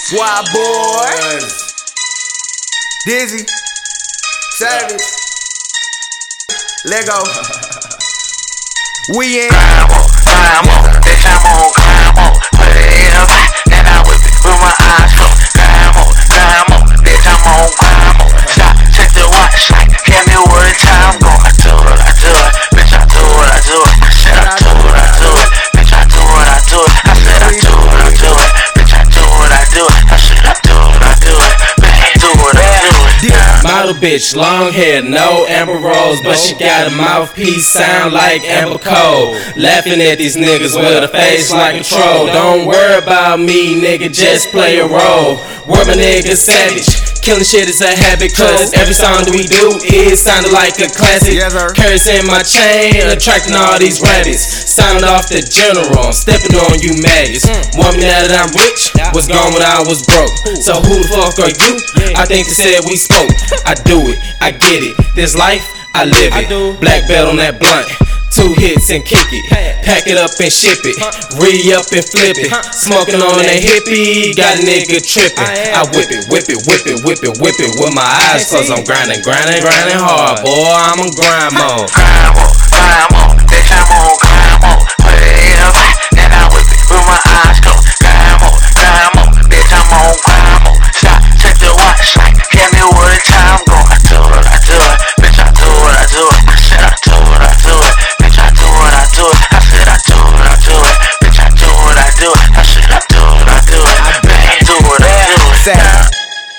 Wild boy, Dizzy, Savage, Lego. We in. Climb on, bitch, I'm on, climb on. Put it up, then I whip it with my eyes closed. Climb on, bitch, I'm on, climb on. Stop, check the watch, like, tell me where the time go. I do it, bitch, I do it, I do it. I said I do it, I do it. Bitch, I do it, I do it. I said I do it, I do it. Bitch, I do it, I do it. I said I do it, I do it. Bitch, I do it, I do it. Model bitch, long hair, no Amber Rose, but she got a mouthpiece sound like Amber Cole. Laughing at these niggas with a face like a troll. Don't worry about me, nigga, just play a role. Word my nigga savage. Killing shit is a habit, cause every song that we do is sounding like a classic. Curse in my chain, attracting all these rabbits. Sound off the general, I'm stepping on you maggots. Want me now that I'm rich, was gone when I was broke. So who the fuck are you? I think they said we spoke. I do it, I get it, this life, I live it. Black belt on that blunt, 2 hits and kick it. Pack it up and ship it, re-up and flip it. Smoking on that hippie, got a nigga tripping. I whip it with my eyes closed. I'm grinding hard, boy, I'm on grind mode. Climb on, bitch, I'm on, climb on. Put it up, then I whip it with my eyes closed. Climb on, bitch, I'm on, climb on. Stop, check the watch, like, tell me where the time go. I do it, bitch, I do it, I do it. I said I do it, I do it. Bitch, I do it, I do it. I said I do it, I do it. Bitch, I do it, I do it. I said I do it, I do it. Bitch, I do it, I do it.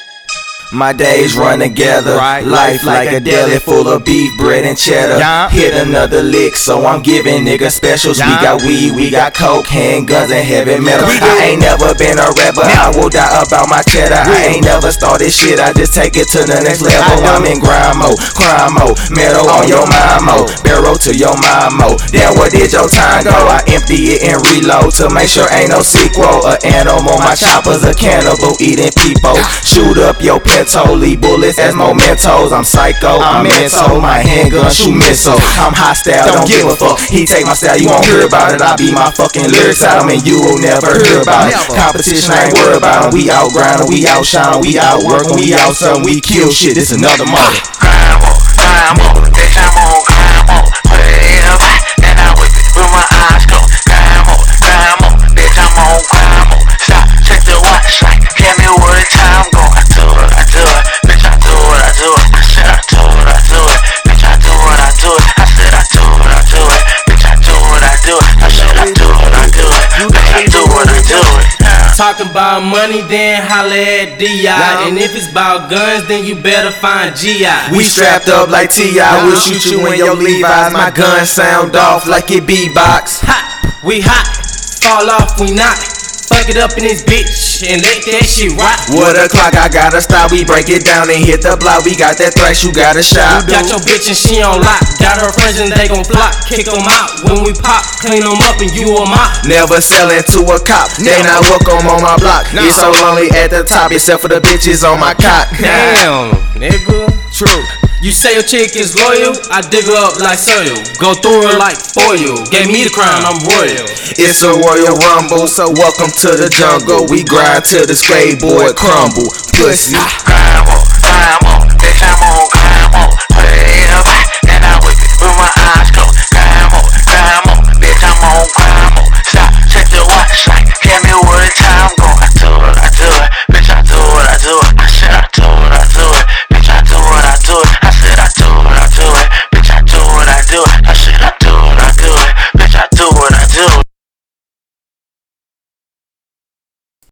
My days run together, life like a deli full of beef, bread and cheddar. Hit another lick, so I'm giving niggas specials. We got weed, we got coke, handguns and heavy metal. I ain't never been a rapper, I will die about my cheddar. I ain't never started shit, I just take it to the next level. I'm in grind mode, crime mode, metal on your mind mode, barrel to your mind mode. Then where did your time go? I empty it and reload to make sure ain't no sequel. A animal, my chopper's a cannibal, eating people. Shoot up your leave bullets as mementos. I'm psycho, I'm mental. My handgun shoot missiles. I'm hostile, don't give a fuck. He take my style, you won't hear about it. I be my fucking lyrics out and you will never hear about it. Competition, I ain't worried about it. We out grinding, we outshine, we out working, we out something, we kill shit. This another market. Climb on, bitch, I'm on, climb on. Put it up, then I whip it with my eyes closed. Climb on, bitch, I'm on, climb on. Stop, check the watch, like, tell me where the time go. I do it, bitch, I do it, I do it. I said I do it, I do it. Bitch, I do it, I do it. I said I do it, I do it. Bitch, I do it, I do it. I said I do it, I do it. Bitch, I do it, I do it. Talking about money, then holla at D.I. And if it's about guns, then you better find G.I. We strapped up like T.I. We'll shoot you in your Levi's. My gun sound off like it beatbox. Hot, we hot. Fall off, we not. Fuck it up in this bitch and let that shit rock. What o'clock, I gotta stop. We break it down and hit the block. We got that thrash, you gotta shop. You got your bitch and she on lock. Got her friends and they gon' flock. Kick them out when we pop. Clean them up and you a mop. Never selling to a cop. They not welcome on my block. It's so lonely at the top, except for the bitches on my cock. Damn, nigga. True. You say your chick is loyal, I dig her up like soil. Go through her like foil. Gave me the crown, I'm royal. It's a royal rumble, so welcome to the jungle. We grind till the skateboard crumble. Pussy. Climb on, bitch, I'm on, climb on. Put it up, then I whip it with my eyes closed. Climb on, bitch, I'm on, climb on. Stop, check the watch, like, tell me where the time.